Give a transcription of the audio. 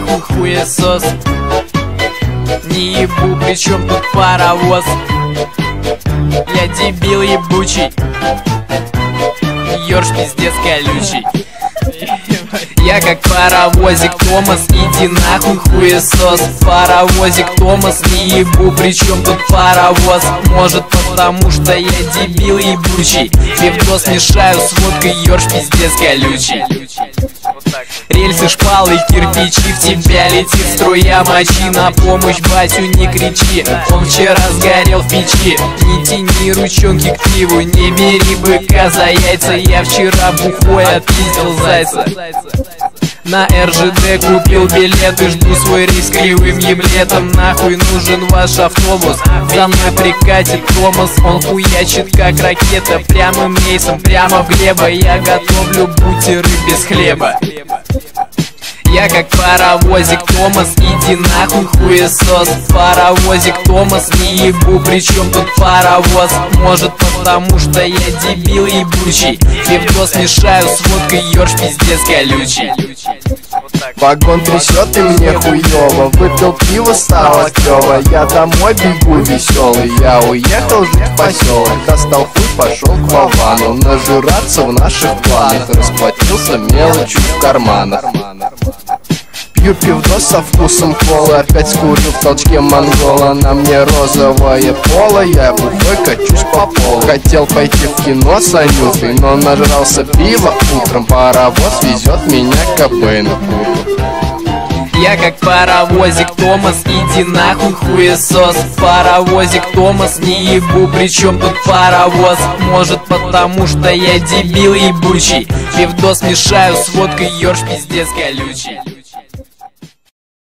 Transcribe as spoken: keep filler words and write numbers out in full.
нахуй хуесос. Не ебу, причем тут паровоз. Я дебил ебучий, ёрш пиздец колючий. Я как паровозик Томас, иди нахуй хуесос. Паровозик Томас, не ебу, причем тут паровоз. Может потому что я дебил ебучий. Пивдос мешаю с водкой, ёрш пиздец колючий. Рельсы, шпалы, кирпичи, в тебя летит струя мочи. На помощь Басю не кричи, он вчера сгорел в печи. Не тяни ручонки к пиву, не бери быка за яйца. Я вчера бухой отпиздил зайца. На эр жэ дэ купил билеты, жду свой рейс кривым еблетом. Нахуй нужен ваш автобус, за мной прикатит Томас. Он хуячит как ракета, прямым рейсом, прямо в Глеба. Я готовлю бутеры без хлеба. Я как паровозик Томас, иди нахуй хуесос. Паровозик Томас, не ебу, причем тут паровоз. Может потому что я дебил ебучий. Пивдос мешаю с водкой, ёрш пиздец колючий. Вагон трясет и мне хуёво, выпил пиво, стало клёво. Я домой бегу веселый, я уехал жить в поселок. Достал хуй, пошел к Вовану, нажираться в наших планах. Расплатился мелочью в карманах. Пью пивдос со вкусом колы, опять скурю в толчке монгола. На мне розовое поло, я бухой качусь по полу. Хотел пойти в кино с Анютой, но нажрался пива утром. Паровоз везет меня к Кобейну. Я как паровозик Томас, иди нахуй хуесос. Паровозик Томас, не ебу, причем тут паровоз. Может потому что я дебил ебучий. Пивдос мешаю с водкой, ёрш пиздец колючий.